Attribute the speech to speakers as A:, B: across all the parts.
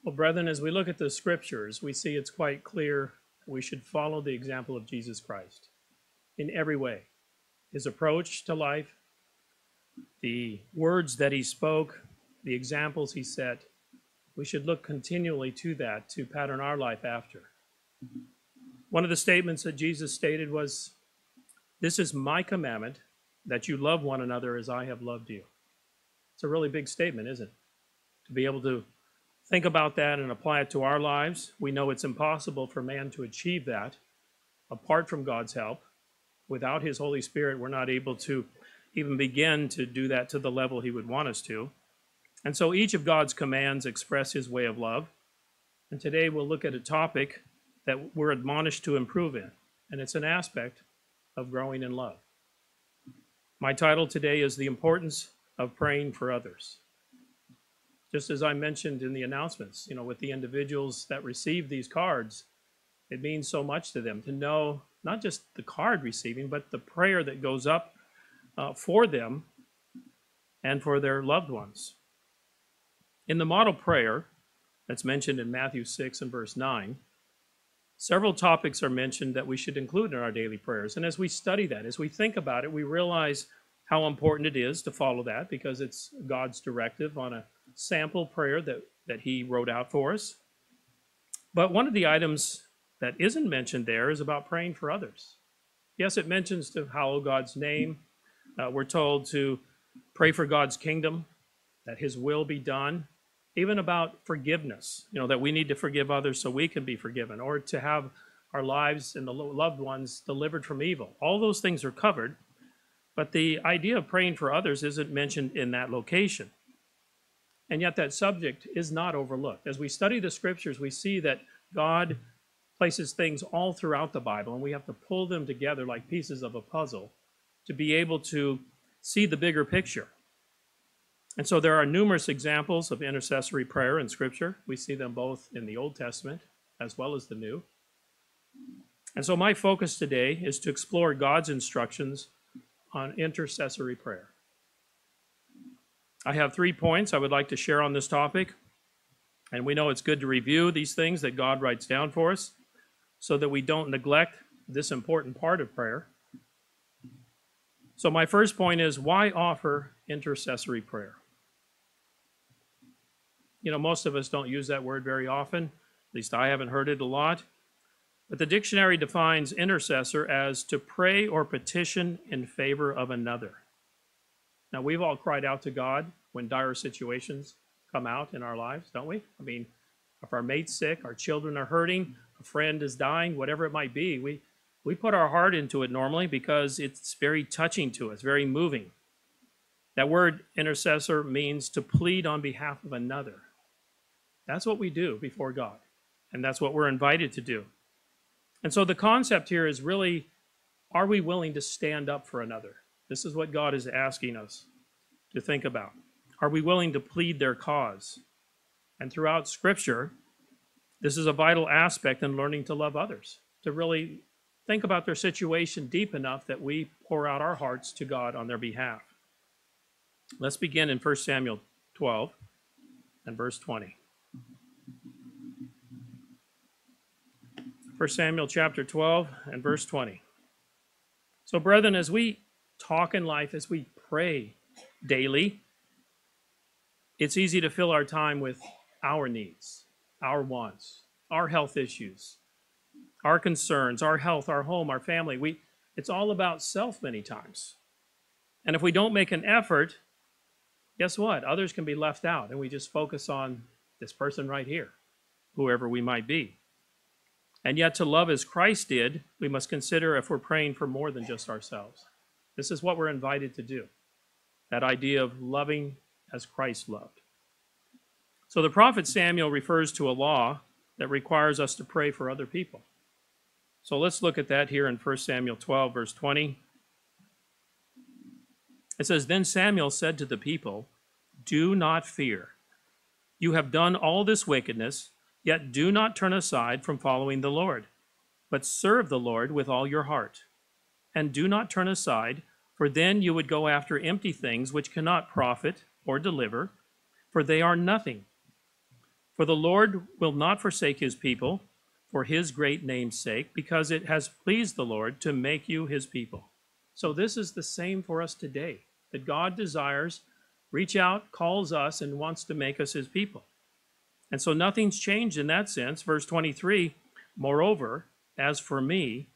A: Well, brethren, as we look at the scriptures, we see it's quite clear we should follow the example of Jesus Christ in every way. His approach to life, the words that he spoke, the examples he set, we should look continually to that to pattern our life after. One of the statements that Jesus stated was, "This is my commandment, that you love one another as I have loved you." It's a really big statement, isn't it? To be able to think about that and apply it to our lives. We know it's impossible for man to achieve that apart from God's help. Without his Holy Spirit, we're not able to even begin to do that to the level he would want us to. And so each of God's commands express his way of love. And today we'll look at a topic that we're admonished to improve in, and it's an aspect of growing in love. My title today is The Importance of Praying for Others. Just as I mentioned in the announcements, with the individuals that receive these cards, it means so much to them to know not just the card receiving, but the prayer that goes up for them and for their loved ones. In the model prayer that's mentioned in Matthew 6 and verse 9, several topics are mentioned that we should include in our daily prayers. And as we study that, as we think about it, we realize how important it is to follow that, because it's God's directive on a sample prayer that he wrote out for us. But one of the items that isn't mentioned there is about praying for others. Yes, it mentions to hallow God's name. We're told to pray for God's kingdom, that his will be done, even about forgiveness, that we need to forgive others so we can be forgiven, or to have our lives and the loved ones delivered from evil. All those things are covered, but the idea of praying for others isn't mentioned in that location. And yet that subject is not overlooked. As we study the scriptures, we see that God places things all throughout the Bible, and we have to pull them together like pieces of a puzzle to be able to see the bigger picture. And so there are numerous examples of intercessory prayer in Scripture. We see them both in the Old Testament as well as the New. And so my focus today is to explore God's instructions on intercessory prayer. I have 3 points I would like to share on this topic. And we know it's good to review these things that God writes down for us so that we don't neglect this important part of prayer. So my first point is, why offer intercessory prayer? Most of us don't use that word very often. At least I haven't heard it a lot. But the dictionary defines intercessor as to pray or petition in favor of another. Now, we've all cried out to God when dire situations come out in our lives, don't we? I mean, if our mate's sick, our children are hurting, a friend is dying, whatever it might be, we put our heart into it normally because it's very touching to us, very moving. That word intercessor means to plead on behalf of another. That's what we do before God, and that's what we're invited to do. And so the concept here is really, are we willing to stand up for another? This is what God is asking us to think about. Are we willing to plead their cause? And throughout Scripture, this is a vital aspect in learning to love others, to really think about their situation deep enough that we pour out our hearts to God on their behalf. Let's begin in 1 Samuel 12 and verse 20. 1 Samuel chapter 12 and verse 20. So, brethren, as we talk in life, as we pray daily, it's easy to fill our time with our needs, our wants, our health issues, our concerns, our health, our home, our family. It's all about self many times. And if we don't make an effort, guess what? Others can be left out, and we just focus on this person right here, whoever we might be. And yet, to love as Christ did, we must consider if we're praying for more than just ourselves. This is what we're invited to do, that idea of loving as Christ loved. So the prophet Samuel refers to a law that requires us to pray for other people. So let's look at that here in 1 Samuel 12, verse 20. It says, "Then Samuel said to the people, 'Do not fear. You have done all this wickedness, yet do not turn aside from following the Lord, but serve the Lord with all your heart. And do not turn aside, for then you would go after empty things which cannot profit or deliver, for they are nothing. For the Lord will not forsake his people for his great name's sake, because it has pleased the Lord to make you his people. So this is the same for us today, that God desires, reach out, calls us, and wants to make us his people. And so nothing's changed in that sense. Verse 23, moreover, as for me,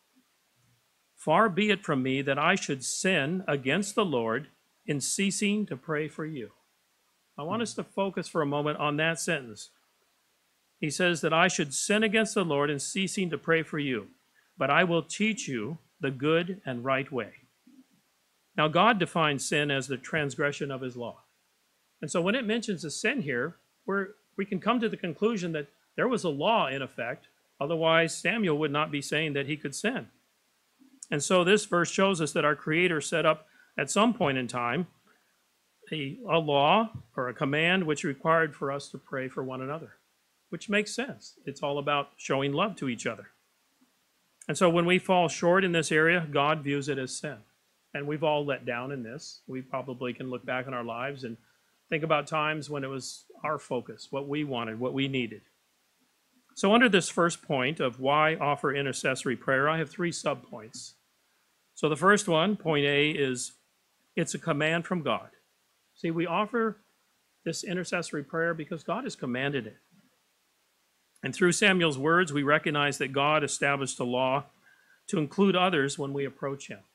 A: far be it from me that I should sin against the Lord in ceasing to pray for you. I want us to focus for a moment on that sentence. He says that I should sin against the Lord in ceasing to pray for you, but I will teach you the good and right way. Now, God defines sin as the transgression of his law. And so when it mentions a sin here, we can come to the conclusion that there was a law in effect. Otherwise, Samuel would not be saying that he could sin. And so this verse shows us that our Creator set up at some point in time a law or a command which required for us to pray for one another, which makes sense. It's all about showing love to each other. And so when we fall short in this area, God views it as sin. And we've all let down in this. We probably can look back on our lives and think about times when it was our focus, what we wanted, what we needed. So under this first point of why offer intercessory prayer, I have 3 subpoints. So the first one, point A, is it's a command from God. See, we offer this intercessory prayer because God has commanded it. And through Samuel's words, we recognize that God established a law to include others when we approach him.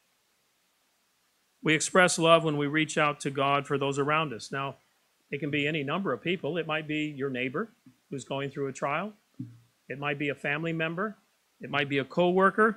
A: We express love when we reach out to God for those around us. Now, it can be any number of people. It might be your neighbor who's going through a trial. It might be a family member. It might be a coworker.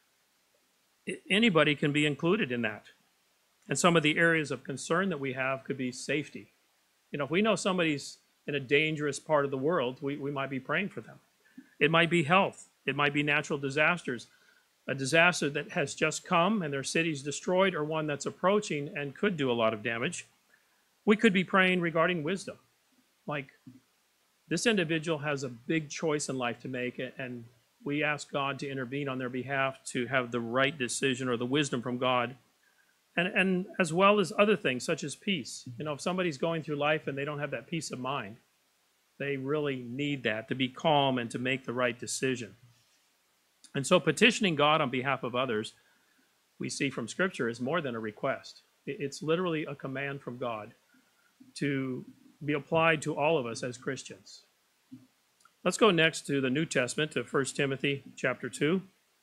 A: Anybody can be included in that. And some of the areas of concern that we have could be safety. You know, if we know somebody's in a dangerous part of the world, we might be praying for them. It might be health. It might be natural disasters. A disaster that has just come and their city's destroyed, or one that's approaching and could do a lot of damage. We could be praying regarding wisdom. Like, this individual has a big choice in life to make, and we ask God to intervene on their behalf to have the right decision or the wisdom from God. And as well as other things such as peace. You know, if somebody's going through life and they don't have that peace of mind, they really need that to be calm and to make the right decision. And so petitioning God on behalf of others, we see from Scripture, is more than a request. It's literally a command from God to be applied to all of us as Christians. Let's go next to the New Testament, to 1 Timothy chapter 2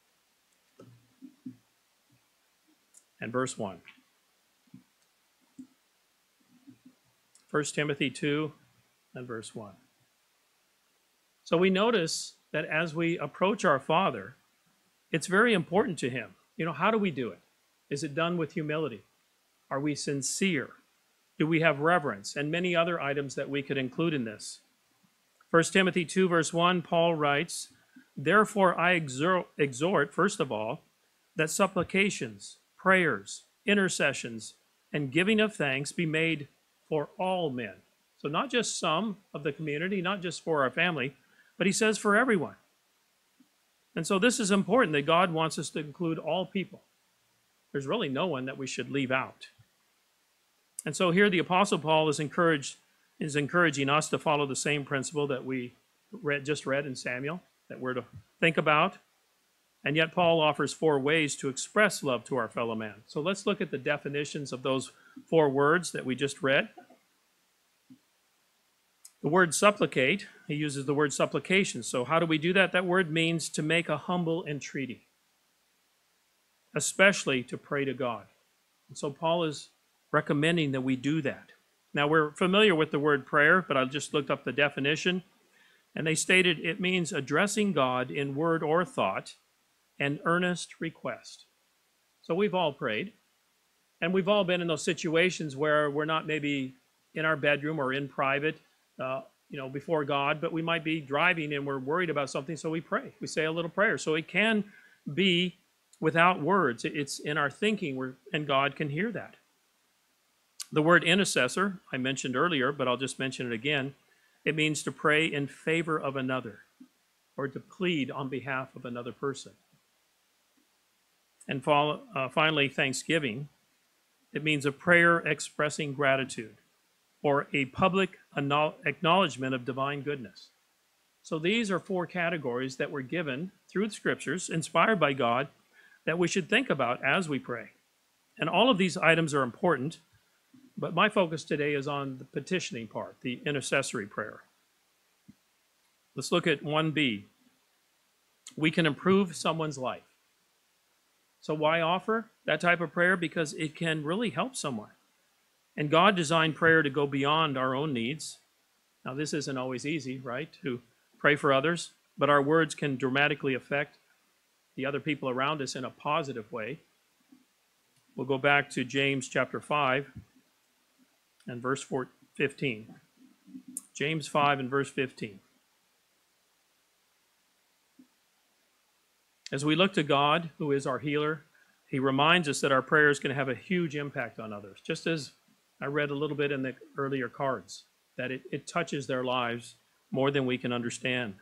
A: and verse 1. 1 Timothy 2 and verse 1. So we notice that as we approach our Father, it's very important to him. You know, how do we do it? Is it done with humility? Are we sincere? Do we have reverence? And many other items that we could include in this. 1 Timothy 2 verse 1, Paul writes, therefore I exhort, first of all, that supplications, prayers, intercessions, and giving of thanks be made for all men. So not just some of the community, not just for our family, but he says for everyone. And so this is important, that God wants us to include all people. There's really no one that we should leave out. And so here the Apostle Paul is encouraging us to follow the same principle that we just read in Samuel, that we're to think about. And yet Paul offers 4 ways to express love to our fellow man. So let's look at the definitions of those 4 words that we just read. The word supplicate, he uses the word supplication. So how do we do that? That word means to make a humble entreaty, especially to pray to God. And so Paul is recommending that we do that. Now, we're familiar with the word prayer, but I just looked up the definition, and they stated it means addressing God in word or thought, and earnest request. So we've all prayed, and we've all been in those situations where we're not maybe in our bedroom or in private, before God, but we might be driving and we're worried about something, so we pray. We say a little prayer. So it can be without words. It's in our thinking, and God can hear that. The word intercessor, I mentioned earlier, but I'll just mention it again. It means to pray in favor of another, or to plead on behalf of another person. And finally, thanksgiving. It means a prayer expressing gratitude. or a public acknowledgement of divine goodness. So these are four categories that were given through the scriptures, inspired by God, that we should think about as we pray. And all of these items are important, but my focus today is on the petitioning part, the intercessory prayer. Let's look at 1b. We can improve someone's life. So why offer that type of prayer? Because it can really help someone. And God designed prayer to go beyond our own needs. Now, this isn't always easy, right, to pray for others, but our words can dramatically affect the other people around us in a positive way. We'll go back to James chapter 5 and verse 15. James 5 and verse 15. As we look to God, who is our healer, he reminds us that our prayers can have a huge impact on others. Just as I read a little bit in the earlier cards, that it touches their lives more than we can understand.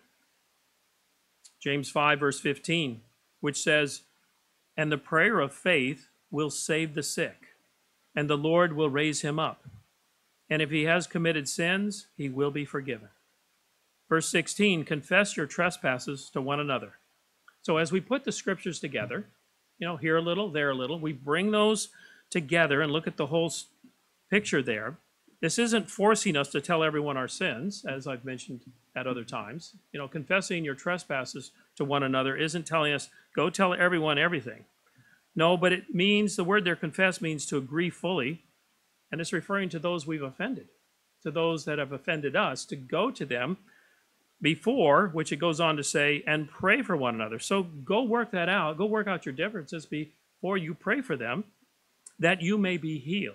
A: James 5 verse 15, which says, "And the prayer of faith will save the sick, and the Lord will raise him up. And if he has committed sins, he will be forgiven." Verse 16, "Confess your trespasses to one another." So as we put the scriptures together, here a little, there a little, we bring those together and look at the whole picture there. This isn't forcing us to tell everyone our sins, as I've mentioned at other times. Confessing your trespasses to one another isn't telling us, go tell everyone everything. No, but it means, the word there, confess, means to agree fully, and it's referring to those we've offended, to those that have offended us, to go to them before, which it goes on to say, and pray for one another. So go work that out. Go work out your differences before you pray for them, that you may be healed.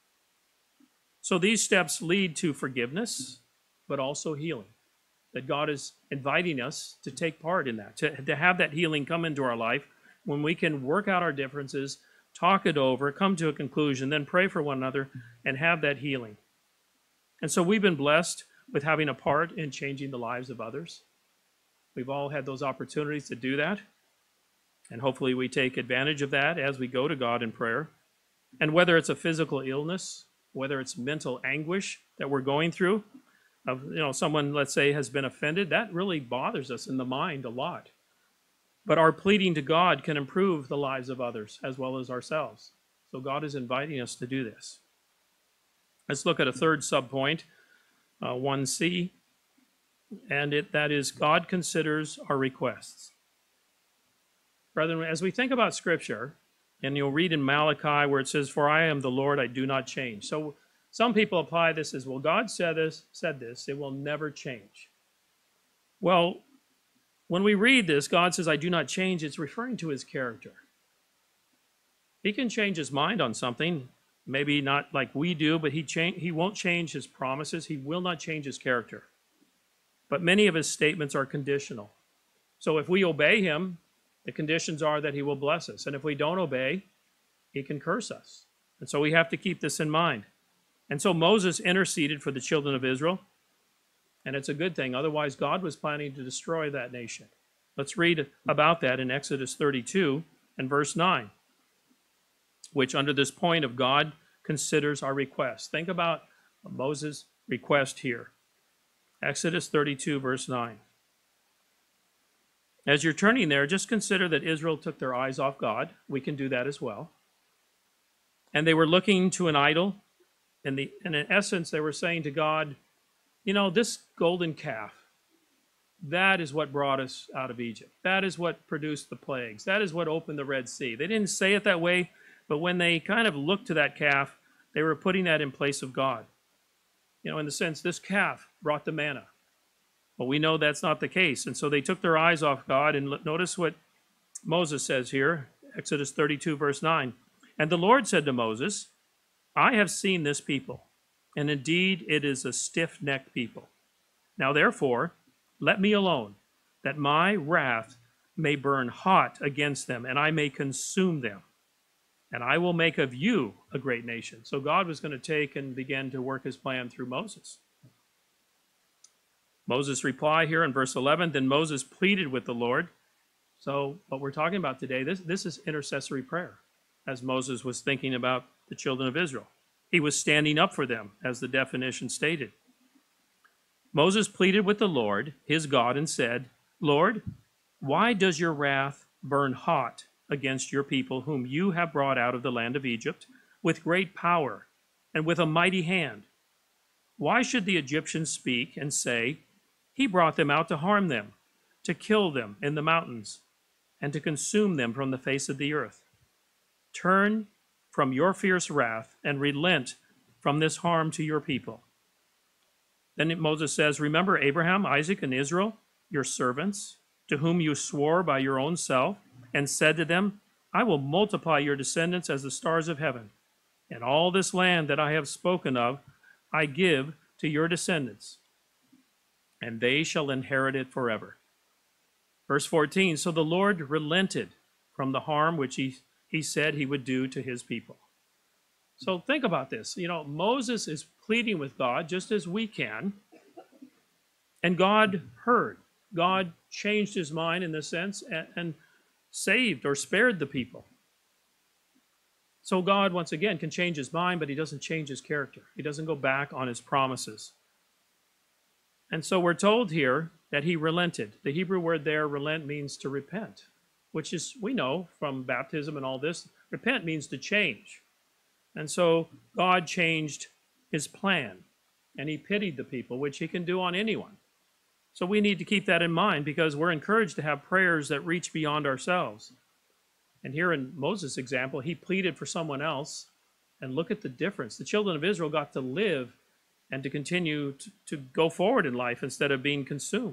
A: So these steps lead to forgiveness, but also healing. That God is inviting us to take part in that, to have that healing come into our life when we can work out our differences, talk it over, come to a conclusion, then pray for one another and have that healing. And so we've been blessed with having a part in changing the lives of others. We've all had those opportunities to do that. And hopefully we take advantage of that as we go to God in prayer. And whether it's a physical illness, whether it's mental anguish that we're going through, someone, let's say, has been offended, that really bothers us in the mind a lot. But our pleading to God can improve the lives of others as well as ourselves. So God is inviting us to do this. Let's look at a third subpoint, 1c, and that is God considers our requests. Brethren, as we think about Scripture, and you'll read in Malachi where it says, "For I am the Lord, I do not change." So some people apply this as, well, God said this, it will never change. Well, when we read this, God says, "I do not change," it's referring to his character. He can change his mind on something, maybe not like we do, but he won't change his promises. He will not change his character. But many of his statements are conditional. So if we obey him, the conditions are that he will bless us. And if we don't obey, he can curse us. And so we have to keep this in mind. And so Moses interceded for the children of Israel. And it's a good thing. Otherwise, God was planning to destroy that nation. Let's read about that in Exodus 32 and verse 9, which under this point of God considers our request. Think about Moses' request here. Exodus 32, verse 9. As you're turning there, just consider that Israel took their eyes off God. We can do that as well. And they were looking to an idol. And in essence, they were saying to God, this golden calf, that is what brought us out of Egypt. That is what produced the plagues. That is what opened the Red Sea. They didn't say it that way, but when they kind of looked to that calf, they were putting that in place of God. In the sense, this calf brought the manna. But we know that's not the case. And so they took their eyes off God. And notice what Moses says here, Exodus 32, verse 9. "And the Lord said to Moses, I have seen this people, and indeed it is a stiff-necked people. Now therefore, let me alone, that my wrath may burn hot against them, and I may consume them. And I will make of you a great nation." So God was going to take and begin to work his plan through Moses. Moses' reply here in verse 11, "Then Moses pleaded with the Lord." So what we're talking about today, this is intercessory prayer, as Moses was thinking about the children of Israel. He was standing up for them, as the definition stated. Moses pleaded with the Lord, his God, and said, Lord, why does your wrath burn hot against your people, whom you have brought out of the land of Egypt, with great power and with a mighty hand? Why should the Egyptians speak and say, He brought them out to harm them, to kill them in the mountains, and to consume them from the face of the earth? Turn from your fierce wrath and relent from this harm to your people. Then Moses says, Remember Abraham, Isaac, and Israel, your servants, to whom you swore by your own self, and said to them, I will multiply your descendants as the stars of heaven, and all this land that I have spoken of I give to your descendants, and they shall inherit it forever. Verse 14, so the Lord relented from the harm which he said he would do to his people. So think about this. Moses is pleading with God just as we can, and God heard. God changed his mind in this sense and saved or spared the people. So God, once again, can change his mind, but he doesn't change his character. He doesn't go back on his promises. And so we're told here that he relented. The Hebrew word there, relent, means to repent, which is, we know from baptism and all this, repent means to change. And so God changed his plan, and he pitied the people, which he can do on anyone. So we need to keep that in mind, because we're encouraged to have prayers that reach beyond ourselves. And here in Moses' example, he pleaded for someone else, and look at the difference. The children of Israel got to live and to continue to go forward in life instead of being consumed.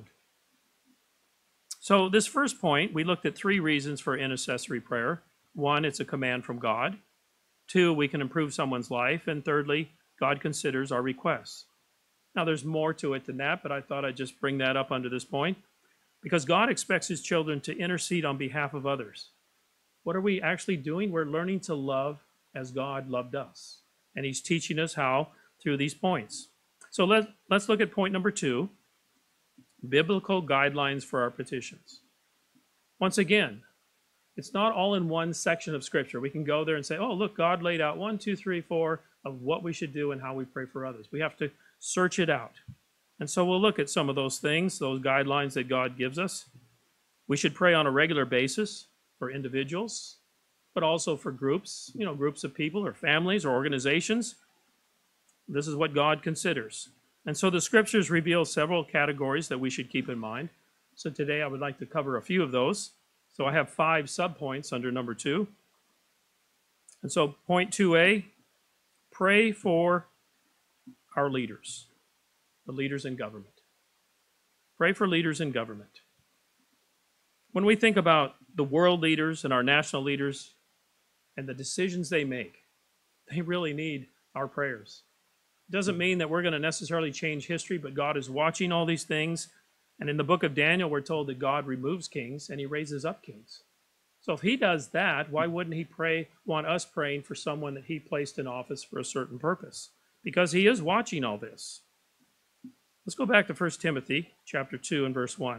A: So this first point, we looked at 3 reasons for intercessory prayer. 1, it's a command from God. 2, we can improve someone's life. And thirdly, God considers our requests. Now, there's more to it than that, but I thought I'd just bring that up under this point, because God expects his children to intercede on behalf of others. What are we actually doing? We're learning to love as God loved us. And he's teaching us how through these points. So let's look at point number 2, biblical guidelines for our petitions. Once again, it's not all in one section of Scripture. We can go there and say, oh, look, God laid out 1, 2, 3, 4 of what we should do and how we pray for others. We have to search it out. And so we'll look at some of those things, those guidelines that God gives us. We should pray on a regular basis for individuals, but also for groups, groups of people or families or organizations. This is what God considers. And so the Scriptures reveal several categories that we should keep in mind. So today I would like to cover a few of those. So I have 5 subpoints under number 2. And so point 2a, pray for our leaders, the leaders in government. Pray for leaders in government. When we think about the world leaders and our national leaders and the decisions they make, they really need our prayers. It doesn't mean that we're going to necessarily change history, but God is watching all these things. And in the book of Daniel, we're told that God removes kings and he raises up kings. So if he does that, why wouldn't he want us praying for someone that he placed in office for a certain purpose? Because he is watching all this. Let's go back to 1 Timothy chapter 2 and verse 1.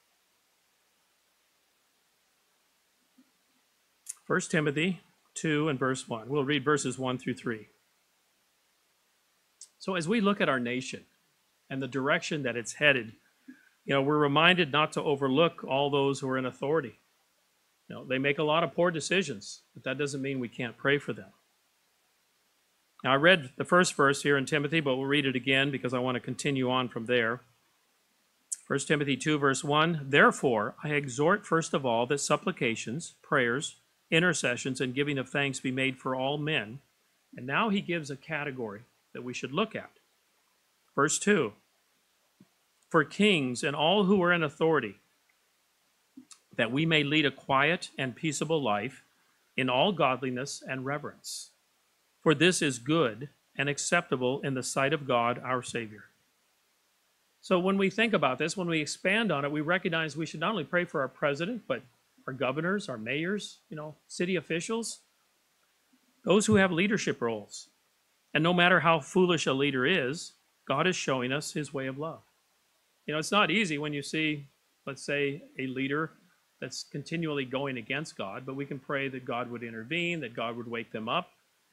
A: 1 Timothy 2 and verse 1. We'll read verses 1 through 3. So as we look at our nation and the direction that it's headed, we're reminded not to overlook all those who are in authority. They make a lot of poor decisions, but that doesn't mean we can't pray for them. Now, I read the first verse here in Timothy, but we'll read it again because I want to continue on from there. 1 Timothy 2, verse 1, Therefore, I exhort first of all that supplications, prayers, intercessions, and giving of thanks be made for all men. And now he gives a category that we should look at. Verse 2, For kings and all who are in authority, that we may lead a quiet and peaceable life in all godliness and reverence. For this is good and acceptable in the sight of God our Savior. So when we think about this, when we expand on it, we recognize we should not only pray for our president, but our governors, our mayors, city officials, those who have leadership roles. And no matter how foolish a leader is, God is showing us his way of love. It's not easy when you see, let's say, a leader that's continually going against God, but we can pray that God would intervene, that God would wake them up,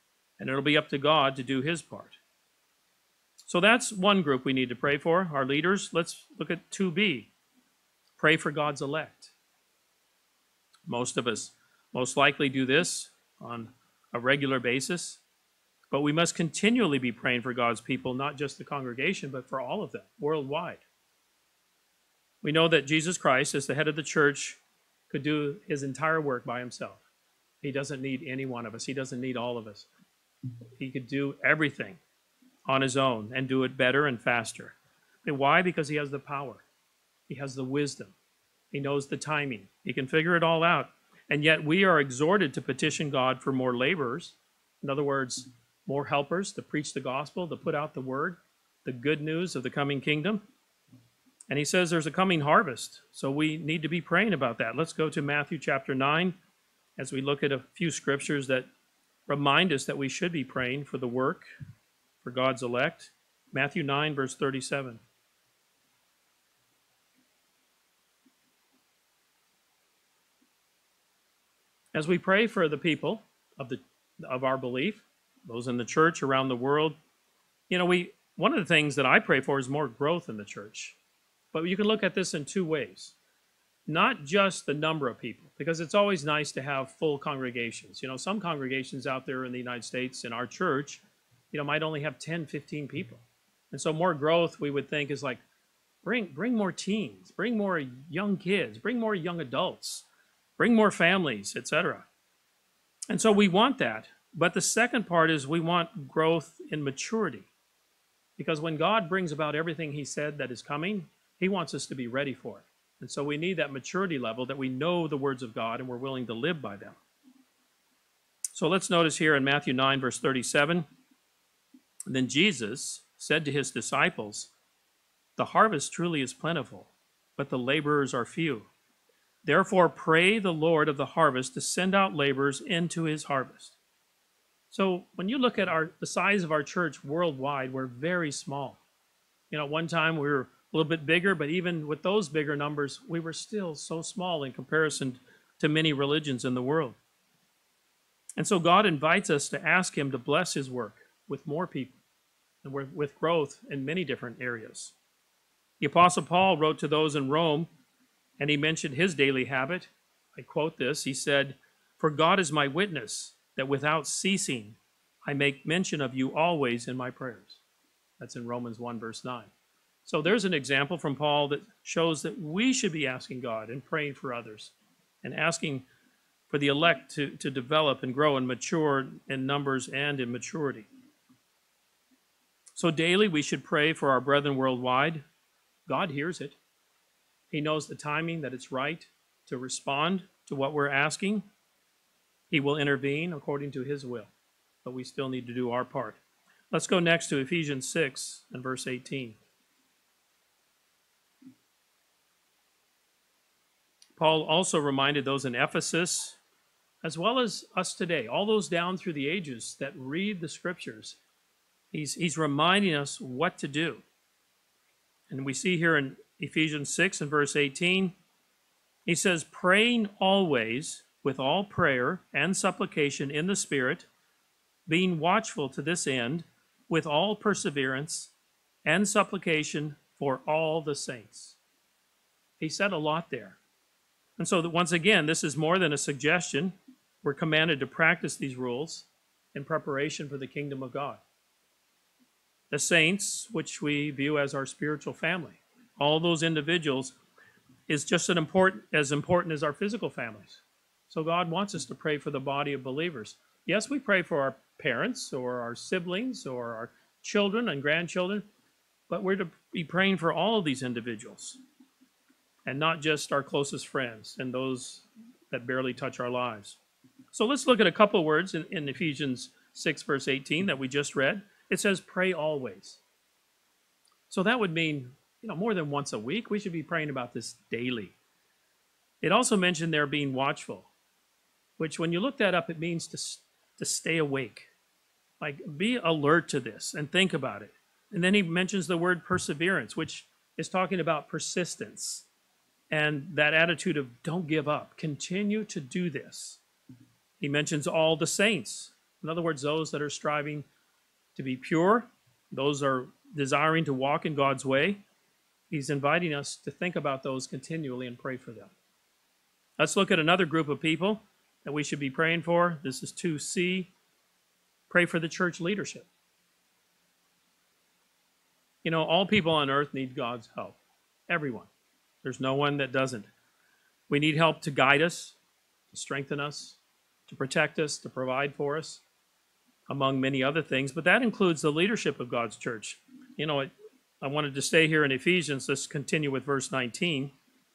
A: And it'll be up to God to do his part. So that's one group we need to pray for, our leaders. Let's look at 2B. Pray for God's elect. Most of us most likely do this on a regular basis, but we must continually be praying for God's people, not just the congregation, but for all of them worldwide. We know that Jesus Christ, as the head of the church, could do his entire work by himself. He doesn't need any one of us. He doesn't need all of us. He could do everything on his own and do it better and faster. And why? Because he has the power. He has the wisdom. He knows the timing. He can figure it all out. And yet we are exhorted to petition God for more laborers. In other words, more helpers to preach the gospel, to put out the word, the good news of the coming kingdom. And he says there's a coming harvest. So we need to be praying about that. Let's go to Matthew chapter 9 as we look at a few scriptures that remind us that we should be praying for the work, for God's elect. Matthew 9, verse 37. As we pray for the people of our belief, those in the church around the world, one of the things that I pray for is more growth in the church. But you can look at this in two ways. Not just the number of people, because it's always nice to have full congregations. Some congregations out there in the United States, in our church, might only have 10, 15 people. And so more growth, we would think, is like, bring more teens, bring more young kids, bring more young adults, bring more families, etc. And so we want that. But the second part is we want growth in maturity. Because when God brings about everything he said that is coming, he wants us to be ready for it. And so we need that maturity level that we know the words of God and we're willing to live by them. So let's notice here in Matthew 9, verse 37, then Jesus said to his disciples, the harvest truly is plentiful, but the laborers are few. Therefore pray the Lord of the harvest to send out laborers into his harvest. So when you look at the size of our church worldwide, we're very small. One time we were a little bit bigger, but even with those bigger numbers, we were still so small in comparison to many religions in the world. And so God invites us to ask him to bless his work with more people and with growth in many different areas. The Apostle Paul wrote to those in Rome, and he mentioned his daily habit. I quote this. He said, "For God is my witness that without ceasing I make mention of you always in my prayers." That's in Romans 1, verse 9. So there's an example from Paul that shows that we should be asking God and praying for others and asking for the elect to develop and grow and mature in numbers and in maturity. So daily we should pray for our brethren worldwide. God hears it. He knows the timing that it's right to respond to what we're asking. He will intervene according to his will, but we still need to do our part. Let's go next to Ephesians 6 and verse 18. Paul also reminded those in Ephesus, as well as us today, all those down through the ages that read the scriptures, he's reminding us what to do. And we see here in Ephesians 6 and verse 18, he says, praying always with all prayer and supplication in the Spirit, being watchful to this end, with all perseverance and supplication for all the saints. He said a lot there. And so that once again, this is more than a suggestion. We're commanded to practice these rules in preparation for the kingdom of God. The saints, which we view as our spiritual family, all those individuals, is just as important as our physical families. So God wants us to pray for the body of believers. Yes, we pray for our parents or our siblings or our children and grandchildren, but we're to be praying for all of these individuals and not just our closest friends and those that barely touch our lives. So let's look at a couple of words in Ephesians 6, verse 18 that we just read. It says, pray always. So that would mean, more than once a week. We should be praying about this daily. It also mentioned there being watchful, which when you look that up, it means to stay awake. Like, be alert to this and think about it. And then he mentions the word perseverance, which is talking about persistence and that attitude of don't give up. Continue to do this. He mentions all the saints, In other words, those that are striving to be pure, those are desiring to walk in God's way. He's inviting us to think about those continually and pray for them. Let's look at another group of people that we should be praying for. This is 2C. Pray for the church leadership. You know, all people on earth need God's help. Everyone. There's no one that doesn't. We need help to guide us, to strengthen us, to protect us, to provide for us, among many other things. But that includes the leadership of God's church. You know, I wanted to stay here in Ephesians. Let's continue with verse 19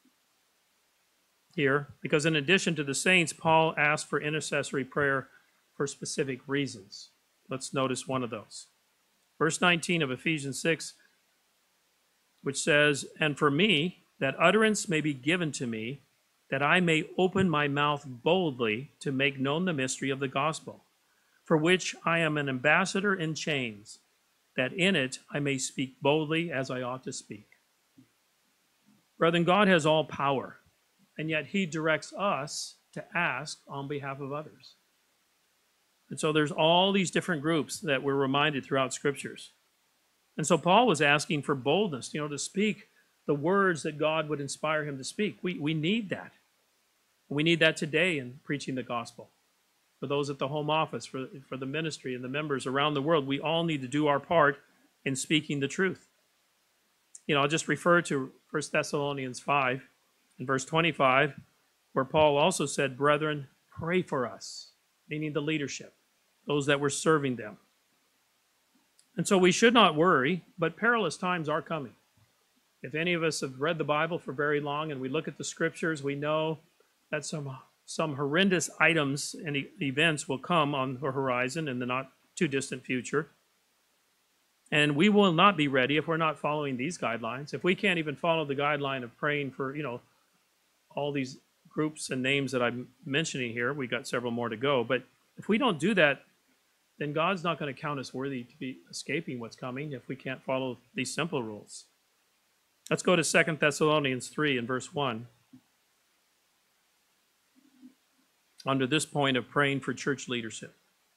A: here, because in addition to the saints, Paul asked for intercessory prayer for specific reasons. Let's notice one of those. Verse 19 of Ephesians 6, which says, "And for me, that utterance may be given to me, that I may open my mouth boldly to make known the mystery of the gospel, for which I am an ambassador in chains, that in it I may speak boldly as I ought to speak." Brethren, God has all power, and yet he directs us to ask on behalf of others. And so there's all these different groups that we're reminded throughout scriptures. And so Paul was asking for boldness, to speak the words that God would inspire him to speak. We need that. We need that today in preaching the gospel. For those at the home office, for the ministry and the members around the world, we all need to do our part in speaking the truth. I'll just refer to 1 Thessalonians 5 and verse 25, where Paul also said, "Brethren, pray for us," meaning the leadership, those that were serving them. And so we should not worry, but perilous times are coming. If any of us have read the Bible for very long and we look at the scriptures, we know that some horrendous items and events will come on the horizon in the not too distant future. And we will not be ready if we're not following these guidelines. If we can't even follow the guideline of praying for, all these groups and names that I'm mentioning here, we got several more to go. But if we don't do that, then God's not going to count us worthy to be escaping what's coming if we can't follow these simple rules. Let's go to 2 Thessalonians 3 and verse 1. Under this point of praying for church leadership.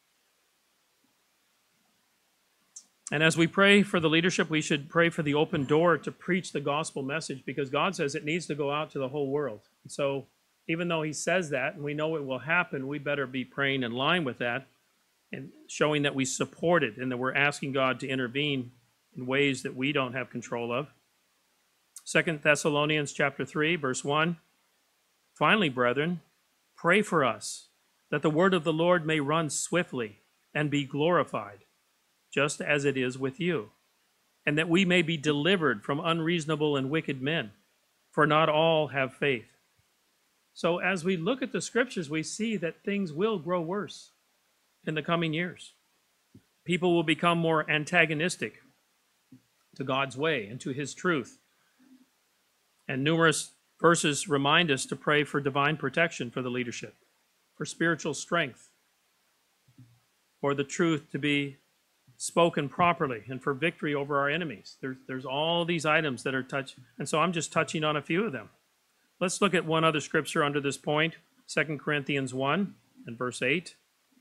A: And as we pray for the leadership, we should pray for the open door to preach the gospel message, because God says it needs to go out to the whole world. So even though he says that, and we know it will happen, we better be praying in line with that and showing that we support it and that we're asking God to intervene in ways that we don't have control of. 2 Thessalonians chapter 3, verse 1. "Finally, brethren, pray for us, that the word of the Lord may run swiftly and be glorified, just as it is with you, and that we may be delivered from unreasonable and wicked men, for not all have faith." So as we look at the scriptures, we see that things will grow worse in the coming years. People will become more antagonistic to God's way and to his truth. And numerous verses remind us to pray for divine protection for the leadership, for spiritual strength, for the truth to be spoken properly, and for victory over our enemies. There's all these items that are touched, and so I'm just touching on a few of them. Let's look at one other scripture under this point, 2 Corinthians 1 and verse 8.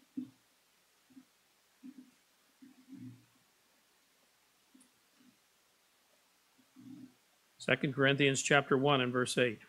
A: Second Corinthians chapter 1 and verse 8.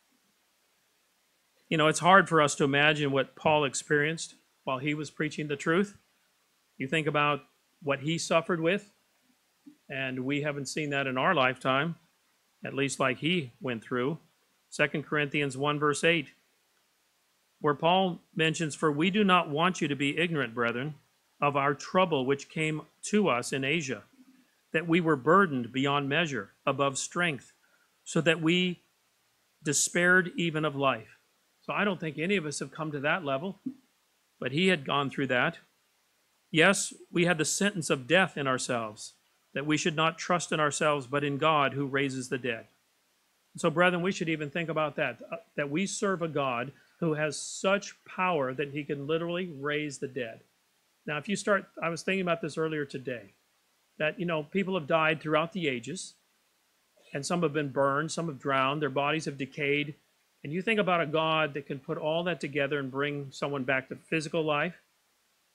A: It's hard for us to imagine what Paul experienced while he was preaching the truth. You think about what he suffered with, and we haven't seen that in our lifetime, at least like he went through. 2 Corinthians 1 verse 8, where Paul mentions, "For we do not want you to be ignorant, brethren, of our trouble which came to us in Asia, that we were burdened beyond measure, above strength, so that we despaired even of life." So I don't think any of us have come to that level, but he had gone through that. "Yes, we had the sentence of death in ourselves, that we should not trust in ourselves, but in God who raises the dead." So, brethren, we should even think about that we serve a God who has such power that he can literally raise the dead. Now, I was thinking about this earlier today, that, people have died throughout the ages, and some have been burned, some have drowned, their bodies have decayed, and you think about a God that can put all that together and bring someone back to physical life.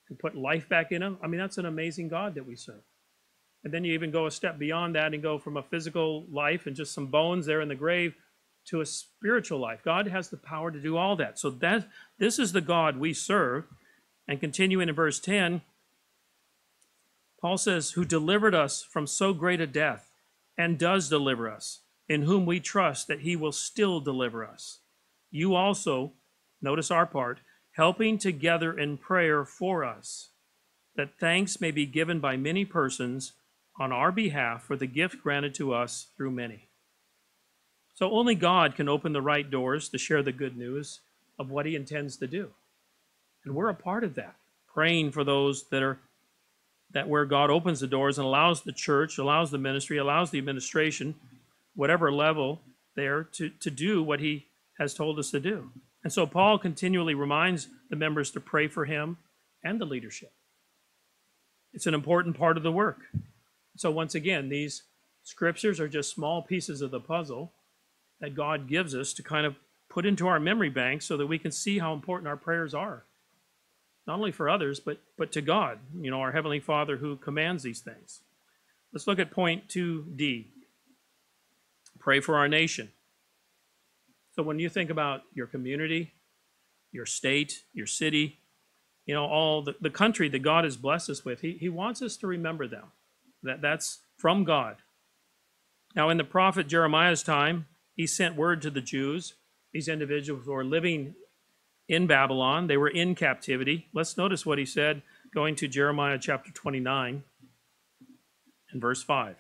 A: and put life back in them. I mean, that's an amazing God that we serve. And then you even go a step beyond that and go from a physical life and just some bones there in the grave to a spiritual life. God has the power to do all that. So this is the God we serve. And continuing in verse 10, Paul says, who delivered us from so great a death and does deliver us, in whom we trust that he will still deliver us. You also, notice our part, helping together in prayer for us, that thanks may be given by many persons on our behalf for the gift granted to us through many. So only God can open the right doors to share the good news of what he intends to do. And we're a part of that, praying for those that where God opens the doors and allows the church, allows the ministry, allows the administration, whatever level there, to do what he has told us to do. And so Paul continually reminds the members to pray for him and the leadership. It's an important part of the work. So once again, these scriptures are just small pieces of the puzzle that God gives us to kind of put into our memory bank so that we can see how important our prayers are. Not only for others, but to God, our Heavenly Father who commands these things. Let's look at point 2D. Pray for our nation. So when you think about your community, your state, your city, all the country that God has blessed us with, he wants us to remember them. That's from God. Now, in the prophet Jeremiah's time, he sent word to the Jews, these individuals who were living in Babylon. They were in captivity. Let's notice what he said, going to Jeremiah chapter 29 and verse 5.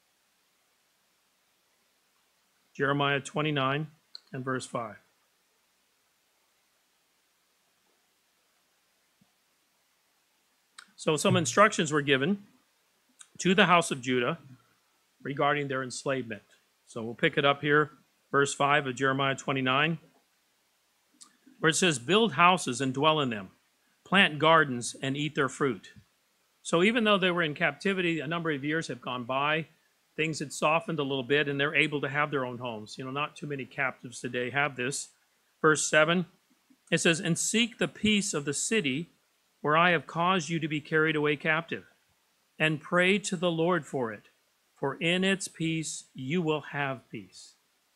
A: Jeremiah 29 and verse 5. So some instructions were given to the house of Judah regarding their enslavement. So we'll pick it up here, verse 5 of Jeremiah 29, where it says, build houses and dwell in them, plant gardens and eat their fruit. So even though they were in captivity, a number of years have gone by, things had softened a little bit, and they're able to have their own homes. Not too many captives today have this. Verse 7, it says, and seek the peace of the city where I have caused you to be carried away captive, and pray to the Lord for it, for in its peace you will have peace.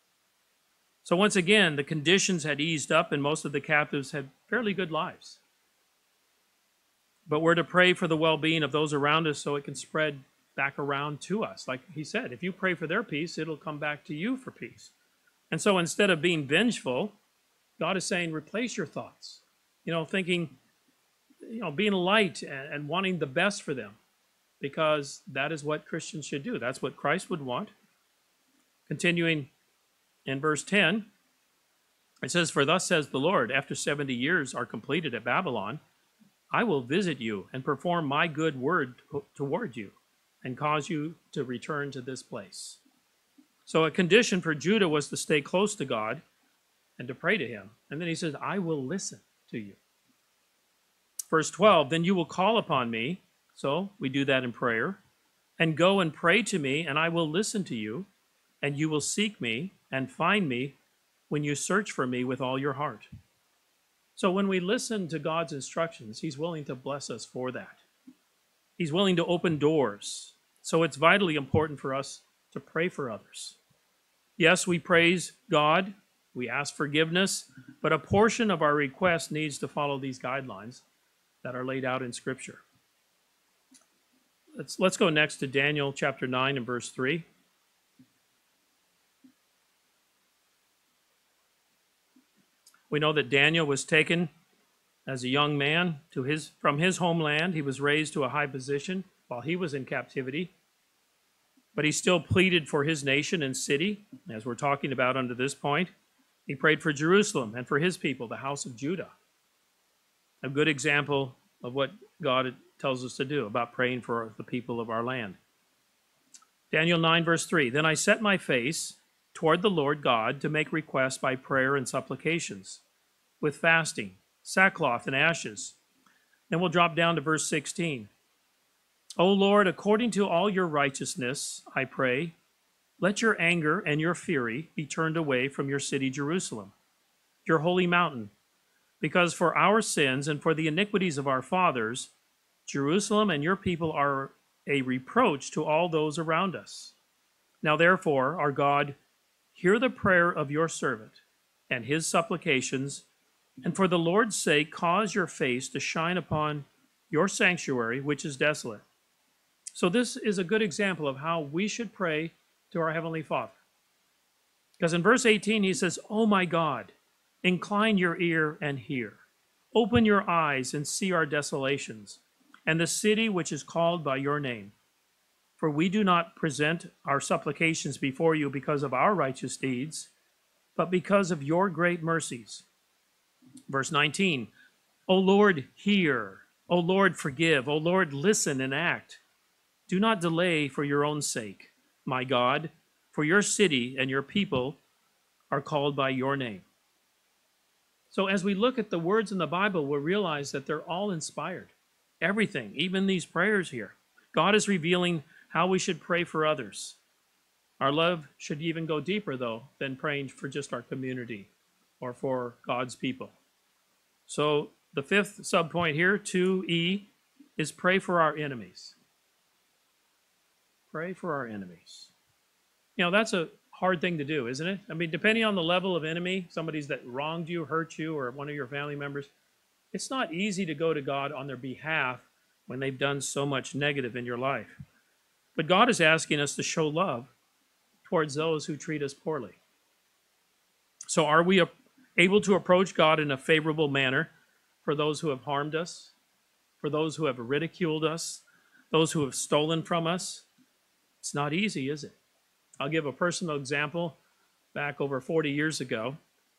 A: So once again, the conditions had eased up, and most of the captives had fairly good lives. But we're to pray for the well-being of those around us so it can spread back around to us. Like he said, if you pray for their peace, it'll come back to you for peace. And so instead of being vengeful, God is saying, replace your thoughts. Thinking, being light and wanting the best for them, because that is what Christians should do. That's what Christ would want. Continuing in verse 10, it says, for thus says the Lord, after 70 years are completed at Babylon, I will visit you and perform my good word toward you and cause you to return to this place. So a condition for Judah was to stay close to God and to pray to him. And then he says, I will listen to you. Verse 12, then you will call upon me. So we do that in prayer. And go and pray to me, and I will listen to you. And you will seek me and find me when you search for me with all your heart. So when we listen to God's instructions, he's willing to bless us for that. He's willing to open doors. So it's vitally important for us to pray for others. Yes, we praise God. We ask forgiveness. But a portion of our request needs to follow these guidelines that are laid out in Scripture. Let's go next to Daniel chapter 9 and verse 3. We know that Daniel was taken as a young man from his homeland. He was raised to a high position while he was in captivity. But he still pleaded for his nation and city, as we're talking about under this point. He prayed for Jerusalem and for his people, the house of Judah. A good example of what God tells us to do about praying for the people of our land. Daniel 9, verse 3, then I set my face toward the Lord God to make requests by prayer and supplications, with fasting, sackcloth, and ashes. Then we'll drop down to verse 16. O Lord, according to all your righteousness, I pray, let your anger and your fury be turned away from your city Jerusalem, your holy mountain, because for our sins and for the iniquities of our fathers, Jerusalem and your people are a reproach to all those around us. Now therefore, our God, hear the prayer of your servant and his supplications, and for the Lord's sake cause your face to shine upon your sanctuary, which is desolate. So this is a good example of how we should pray to our Heavenly Father. Because in verse 18 he says, "Oh my God, incline your ear and hear. Open your eyes and see our desolations, and the city which is called by your name. For we do not present our supplications before you because of our righteous deeds, but because of your great mercies." Verse 19, "O Lord, hear. O Lord, forgive. O Lord, listen and act. Do not delay for your own sake, my God, for your city and your people are called by your name." So as we look at the words in the Bible, we'll realize that they're all inspired. Everything, even these prayers here. God is revealing how we should pray for others. Our love should even go deeper, though, than praying for just our community or for God's people. So the fifth subpoint here, 2E, is pray for our enemies. Pray for our enemies. You know, that's a hard thing to do, isn't it? I mean, depending on the level of enemy, somebody's that wronged you, hurt you, or one of your family members, it's not easy to go to God on their behalf when they've done so much negative in your life. But God is asking us to show love towards those who treat us poorly. So are we able to approach God in a favorable manner for those who have harmed us, for those who have ridiculed us, those who have stolen from us? It's not easy, is it? I'll give a personal example. Back over 40 years ago,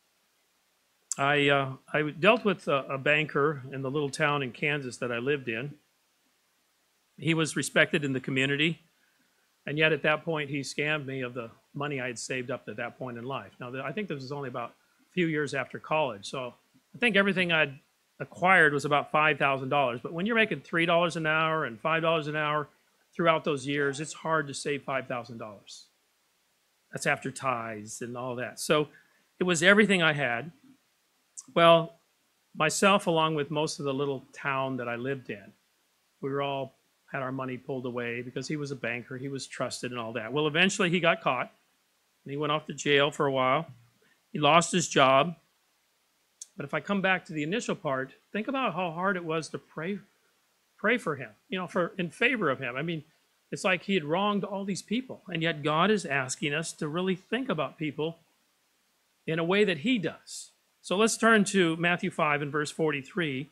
A: I dealt with a banker in the little town in Kansas that I lived in. He was respected in the community, and yet at that point he scammed me of the money I had saved up to that point in life. Now, I think this was only about a few years after college, so I think everything I'd acquired was about $5,000. But when you're making $3 an hour and $5 an hour throughout those years, it's hard to save $5,000. That's after tithes and all that. So it was everything I had. Well, myself, along with most of the little town that I lived in, we were all had our money pulled away because he was a banker. He was trusted and all that. Well, eventually he got caught, and he went off to jail for a while. He lost his job. But if I come back to the initial part, think about how hard it was to pray for him, you know, in favor of him. I mean, it's like he had wronged all these people, and yet God is asking us to really think about people in a way that he does. So let's turn to Matthew 5 and verse 43.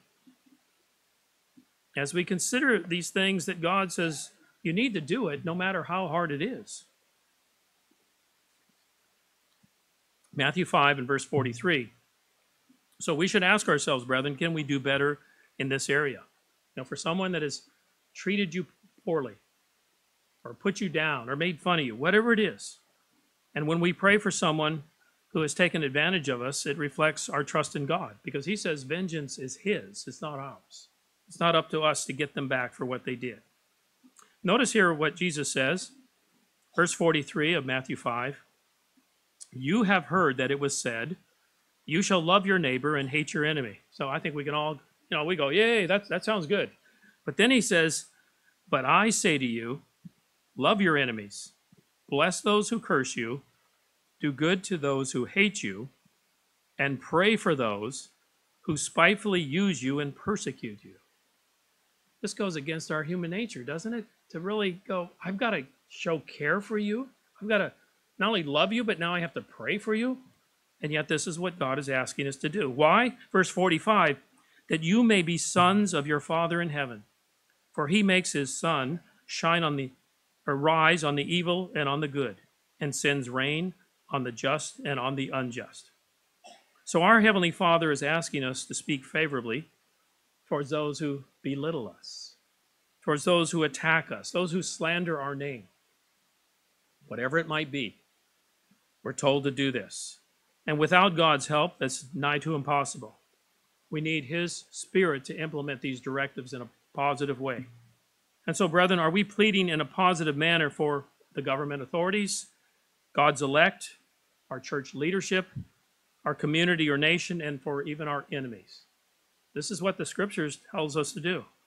A: As we consider these things that God says you need to do it no matter how hard it is. Matthew 5 and verse 43. So we should ask ourselves, brethren, can we do better in this area? You know, for someone that has treated you poorly, or put you down, or made fun of you, whatever it is. And when we pray for someone who has taken advantage of us, it reflects our trust in God, because he says vengeance is his, it's not ours. It's not up to us to get them back for what they did. Notice here what Jesus says, verse 43 of Matthew 5. You have heard that it was said, you shall love your neighbor and hate your enemy. So I think we can all, you know, we go, yay, that sounds good. But then he says, but I say to you, love your enemies, bless those who curse you, do good to those who hate you, and pray for those who spitefully use you and persecute you. This goes against our human nature, doesn't it? To really go, I've got to show care for you. I've got to not only love you, but now I have to pray for you. And yet this is what God is asking us to do. Why? Verse 45, that you may be sons of your Father in heaven. For he makes his sun shine on the, or rise on the evil and on the good, and sends rain on the just and on the unjust. So our Heavenly Father is asking us to speak favorably towards those who belittle us, towards those who attack us, those who slander our name. Whatever it might be, we're told to do this. And without God's help, that's nigh to impossible. We need his Spirit to implement these directives in a positive way. And so, brethren, are we pleading in a positive manner for the government authorities, God's elect, our church leadership, our community or nation, and for even our enemies? This is what the Scriptures tells us to do.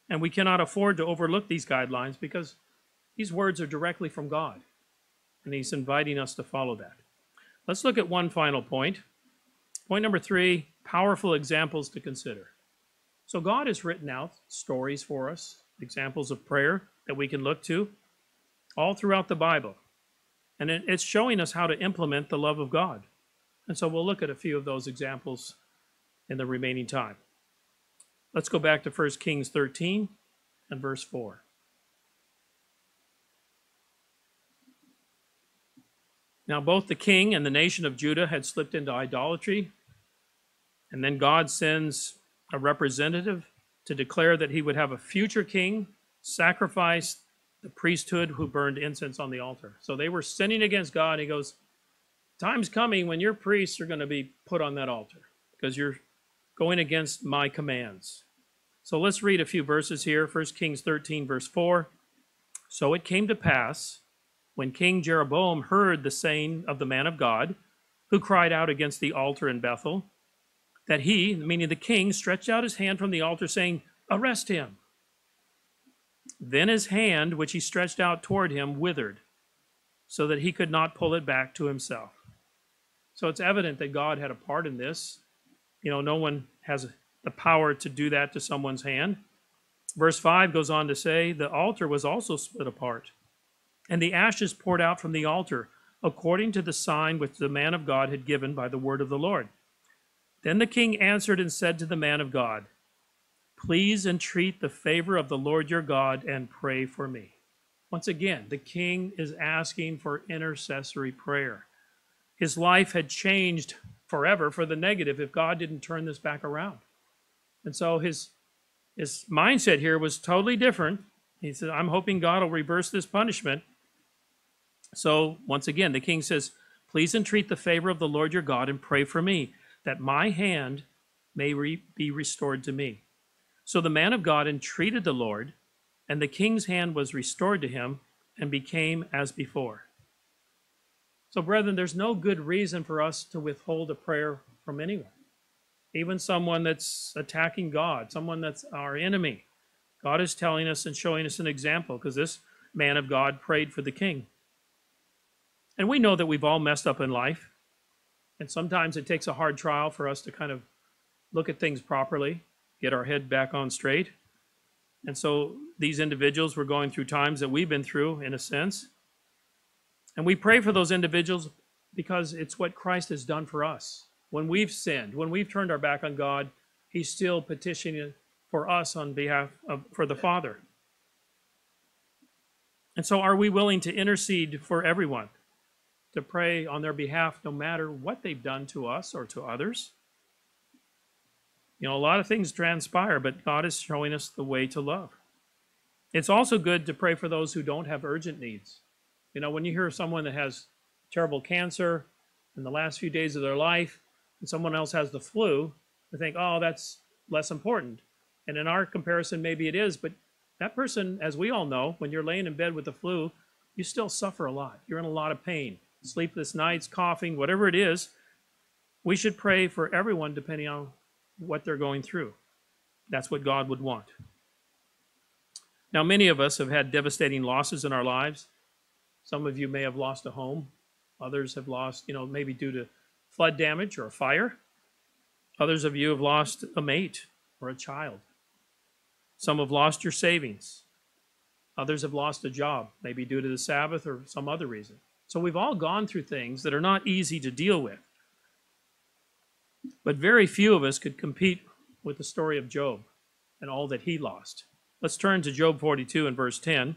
A: And we cannot afford to overlook these guidelines because these words are directly from God. And he's inviting us to follow that. Let's look at one final point. Point number 3, powerful examples to consider. So God has written out stories for us, examples of prayer that we can look to all throughout the Bible. And it's showing us how to implement the love of God. And so we'll look at a few of those examples in the remaining time. Let's go back to 1 Kings 13 and verse 4. Now both the king and the nation of Judah had slipped into idolatry, and then God sends a representative to declare that he would have a future king sacrifice the priesthood who burned incense on the altar. So they were sinning against God. He goes, time's coming when your priests are going to be put on that altar because you're going against my commands. So let's read a few verses here. 1 Kings 13, verse 4. So it came to pass, when King Jeroboam heard the saying of the man of God, who cried out against the altar in Bethel, that he, meaning the king, stretched out his hand from the altar, saying, arrest him. Then his hand, which he stretched out toward him, withered, so that he could not pull it back to himself. So it's evident that God had a part in this. You know, no one has the power to do that to someone's hand. Verse 5 goes on to say, the altar was also split apart, and the ashes poured out from the altar, according to the sign which the man of God had given by the word of the Lord. Then the king answered and said to the man of God, please entreat the favor of the Lord your God and pray for me. Once again, the king is asking for intercessory prayer. His life had changed forever for the negative if God didn't turn this back around. And so his mindset here was totally different. He said, I'm hoping God will reverse this punishment. So once again, the king says, please entreat the favor of the Lord your God and pray for me, that my hand may be restored to me. So the man of God entreated the Lord, and the king's hand was restored to him and became as before. So brethren, there's no good reason for us to withhold a prayer from anyone, even someone that's attacking God, someone that's our enemy. God is telling us and showing us an example because this man of God prayed for the king. And we know that we've all messed up in life. And sometimes it takes a hard trial for us to kind of look at things properly, get our head back on straight. And so these individuals were going through times that we've been through, in a sense. And we pray for those individuals because it's what Christ has done for us. When we've sinned, when we've turned our back on God, he's still petitioning for us on behalf of, for the Father. And so are we willing to intercede for everyone, to pray on their behalf no matter what they've done to us or to others? You know, a lot of things transpire, but God is showing us the way to love. It's also good to pray for those who don't have urgent needs. You know, when you hear of someone that has terrible cancer in the last few days of their life, and someone else has the flu, you think, oh, that's less important. And in our comparison, maybe it is, but that person, as we all know, when you're laying in bed with the flu, you still suffer a lot. You're in a lot of pain. Sleepless nights, coughing, whatever it is. We should pray for everyone depending on what they're going through. That's what God would want. Now, many of us have had devastating losses in our lives. Some of you may have lost a home. Others have lost, maybe due to flood damage or a fire. Others of you have lost a mate or a child. Some have lost your savings. Others have lost a job, maybe due to the Sabbath or some other reason. So we've all gone through things that are not easy to deal with. But very few of us could compete with the story of Job and all that he lost. Let's turn to Job 42 and verse 10.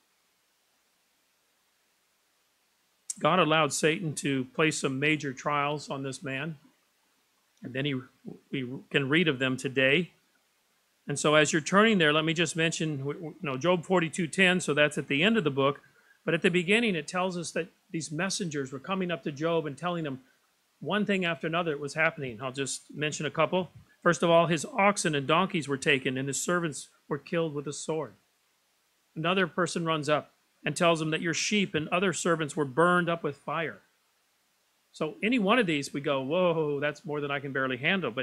A: God allowed Satan to place some major trials on this man, and then we can read of them today. And so as you're turning there, let me just mention, Job 42:10, so that's at the end of the book. But at the beginning, it tells us that these messengers were coming up to Job and telling him one thing after another that was happening. I'll just mention a couple. First of all, his oxen and donkeys were taken, and his servants were killed with a sword. Another person runs up and tells him that your sheep and other servants were burned up with fire. So any one of these, we go, whoa, that's more than I can barely handle. But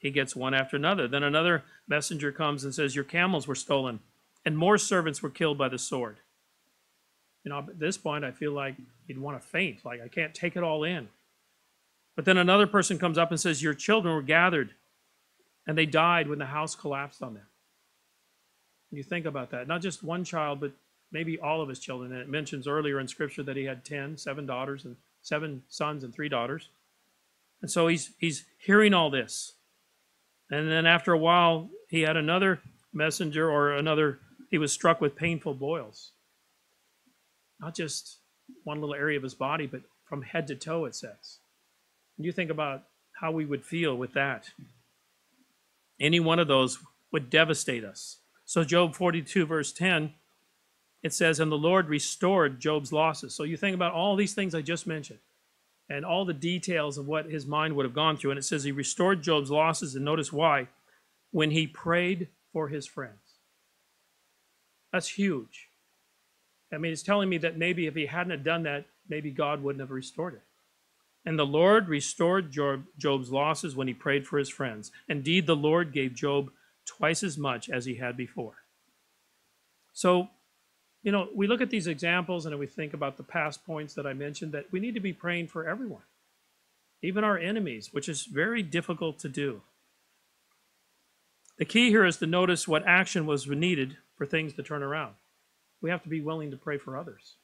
A: he gets one after another. Then another messenger comes and says, your camels were stolen, and more servants were killed by the sword. At this point, I feel like you'd want to faint, like I can't take it all in. But then another person comes up and says, your children were gathered, and they died when the house collapsed on them. And you think about that, not just one child, but maybe all of his children. And it mentions earlier in Scripture that he had 7 daughters, and 7 sons and 3 daughters. And so he's hearing all this. And then after a while, he had another messenger he was struck with painful boils. Not just one little area of his body, but from head to toe, it says. And you think about how we would feel with that. Any one of those would devastate us. So Job 42, verse 10, it says, and the Lord restored Job's losses. So you think about all these things I just mentioned and all the details of what his mind would have gone through. And it says he restored Job's losses, and notice why, when he prayed for his friends. That's huge. I mean, it's telling me that maybe if he hadn't have done that, maybe God wouldn't have restored it. And the Lord restored Job's losses when he prayed for his friends. Indeed, the Lord gave Job twice as much as he had before. So, we look at these examples and we think about the past points that I mentioned, that we need to be praying for everyone, even our enemies, which is very difficult to do. The key here is to notice what action was needed for things to turn around. We have to be willing to pray for others.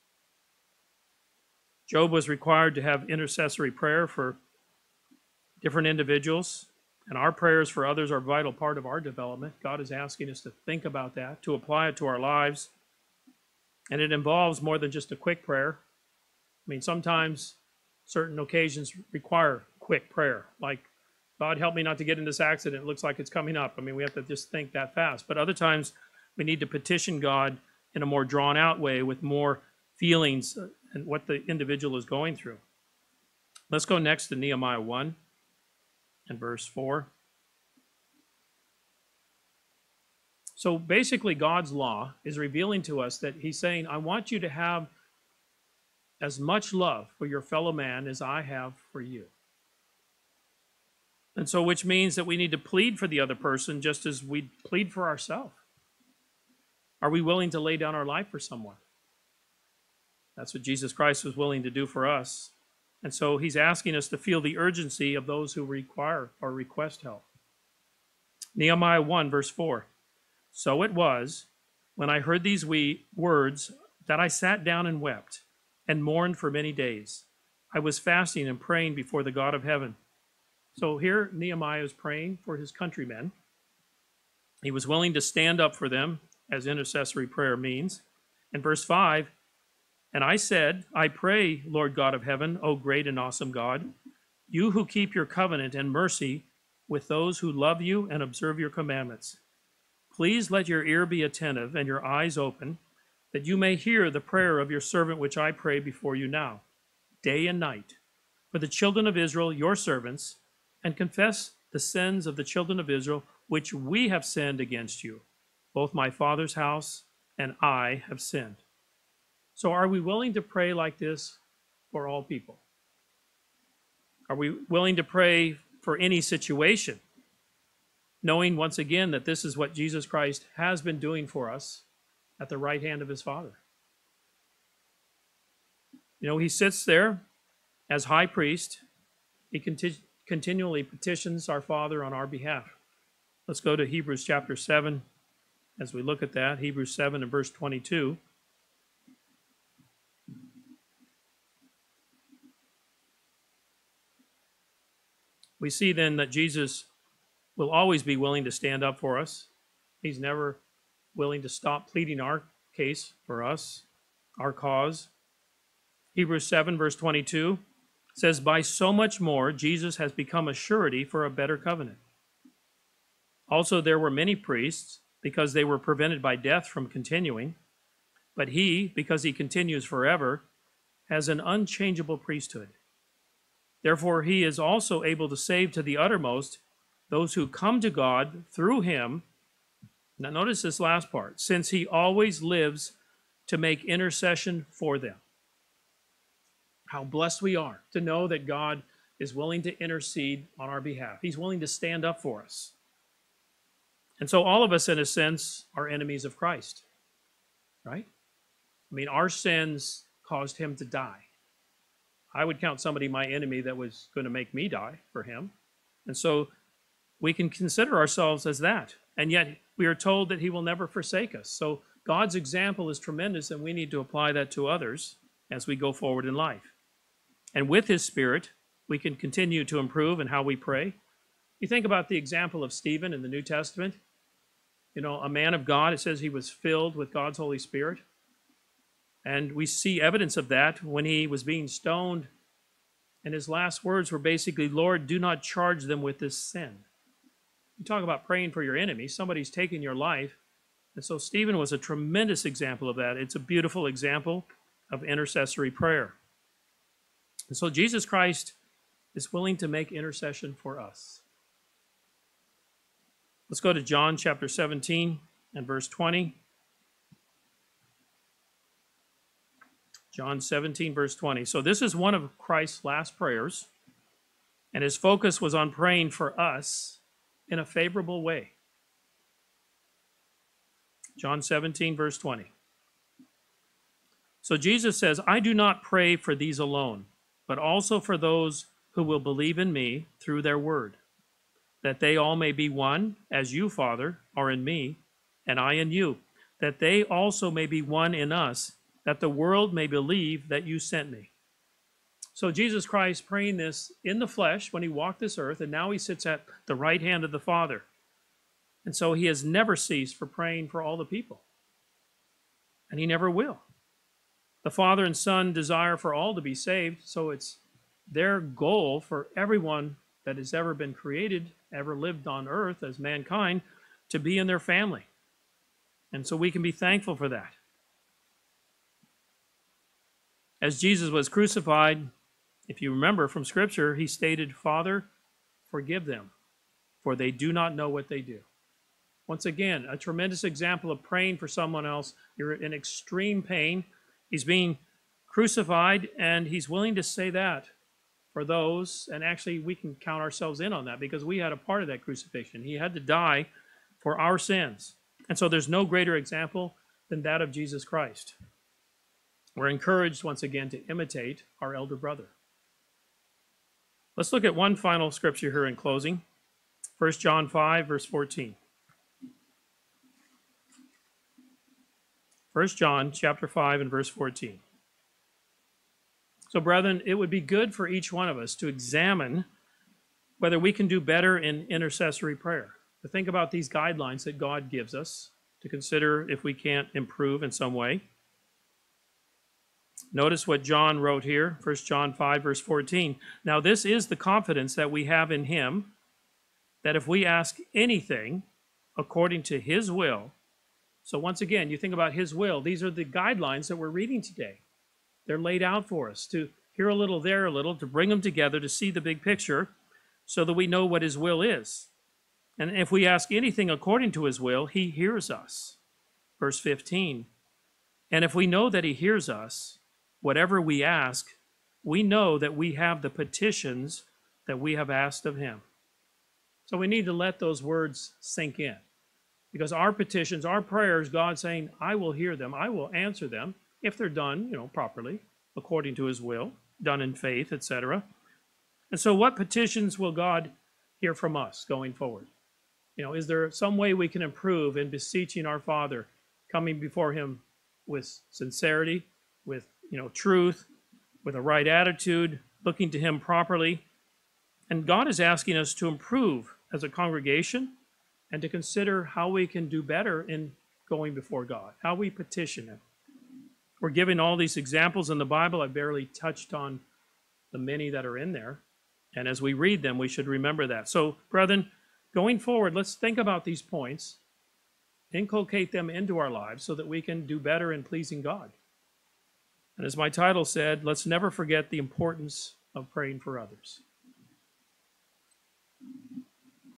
A: Job was required to have intercessory prayer for different individuals, and our prayers for others are a vital part of our development. God is asking us to think about that, to apply it to our lives. And it involves more than just a quick prayer. I mean, sometimes certain occasions require quick prayer, like, God, help me not to get in this accident. It looks like it's coming up. I mean, we have to just think that fast. But other times, we need to petition God in a more drawn-out way with more feelings and what the individual is going through. Let's go next to Nehemiah 1 and verse 4. So basically, God's law is revealing to us that he's saying, I want you to have as much love for your fellow man as I have for you. And so, which means that we need to plead for the other person just as we plead for ourselves. Are we willing to lay down our life for someone? That's what Jesus Christ was willing to do for us. And so he's asking us to feel the urgency of those who require or request help. Nehemiah 1, verse 4. So it was, when I heard these words, that I sat down and wept and mourned for many days. I was fasting and praying before the God of heaven. So here Nehemiah is praying for his countrymen. He was willing to stand up for them, as intercessory prayer means. And verse 5, and I said, I pray, Lord God of heaven, O great and awesome God, you who keep your covenant and mercy with those who love you and observe your commandments. Please let your ear be attentive and your eyes open, that you may hear the prayer of your servant which I pray before you now, day and night, for the children of Israel, your servants, and confess the sins of the children of Israel, which we have sinned against you. Both my father's house and I have sinned. So are we willing to pray like this for all people? Are we willing to pray for any situation, knowing once again that this is what Jesus Christ has been doing for us at the right hand of his Father? He sits there as high priest. He continually petitions our Father on our behalf. Let's go to Hebrews chapter 7 as we look at that. Hebrews 7 and verse 22. We see then that Jesus will always be willing to stand up for us. He's never willing to stop pleading our case for us, our cause. Hebrews 7 verse 22 says, by so much more Jesus has become a surety for a better covenant. Also there were many priests, because they were prevented by death from continuing, but he, because he continues forever, has an unchangeable priesthood. Therefore he is also able to save to the uttermost those who come to God through him. Now notice this last part, since he always lives to make intercession for them. How blessed we are to know that God is willing to intercede on our behalf. He's willing to stand up for us. And so all of us, in a sense, are enemies of Christ, right? I mean, our sins caused him to die. I would count somebody my enemy that was going to make me die for him. And so we can consider ourselves as that. And yet we are told that he will never forsake us. So God's example is tremendous, and we need to apply that to others as we go forward in life. And with his Spirit, we can continue to improve in how we pray. You think about the example of Stephen in the New Testament. You know, a man of God, it says he was filled with God's Holy Spirit. And we see evidence of that when he was being stoned. And his last words were basically, Lord, do not charge them with this sin. You talk about praying for your enemy. Somebody's taking your life. And so Stephen was a tremendous example of that. It's a beautiful example of intercessory prayer. And so Jesus Christ is willing to make intercession for us. Let's go to John chapter 17 and verse 20. John 17, verse 20. So this is one of Christ's last prayers, and his focus was on praying for us in a favorable way. John 17, verse 20. So Jesus says, I do not pray for these alone, but also for those who will believe in me through their word, that they all may be one, as you, Father, are in me, and I in you, that they also may be one in us, that the world may believe that you sent me. So Jesus Christ praying this in the flesh when he walked this earth, and now he sits at the right hand of the Father. And so he has never ceased for praying for all the people. And he never will. The Father and Son desire for all to be saved, so it's their goal for everyone that has ever been created, ever lived on earth as mankind, to be in their family. And so we can be thankful for that. As Jesus was crucified, if you remember from Scripture, he stated, Father, forgive them, for they do not know what they do. Once again, a tremendous example of praying for someone else. You're in extreme pain. He's being crucified, and he's willing to say that for those. And actually, we can count ourselves in on that because we had a part of that crucifixion. He had to die for our sins. And so there's no greater example than that of Jesus Christ. We're encouraged once again to imitate our elder brother. Let's look at one final scripture here in closing. 1 John 5, verse 14. 1 John chapter 5 and verse 14. So, brethren, it would be good for each one of us to examine whether we can do better in intercessory prayer. To think about these guidelines that God gives us, to consider if we can't improve in some way. Notice what John wrote here, 1 John 5, verse 14. Now this is the confidence that we have in him, that if we ask anything according to his will, so once again, you think about his will, these are the guidelines that we're reading today. They're laid out for us to here a little, there a little, to bring them together to see the big picture so that we know what his will is. And if we ask anything according to his will, he hears us. Verse 15. And if we know that he hears us, whatever we ask, we know that we have the petitions that we have asked of him. So we need to let those words sink in. Because our petitions, our prayers, God's saying, I will hear them, I will answer them, if they're done, properly, according to his will, done in faith, etc. And so what petitions will God hear from us going forward? Is there some way we can improve in beseeching our Father, coming before him with sincerity, with truth, with a right attitude, looking to him properly? And God is asking us to improve as a congregation and to consider how we can do better in going before God, how we petition him. We're giving all these examples in the Bible. I barely touched on the many that are in there. And as we read them, we should remember that. So, brethren, going forward, let's think about these points, inculcate them into our lives so that we can do better in pleasing God. And as my title said, let's never forget the importance of praying for others.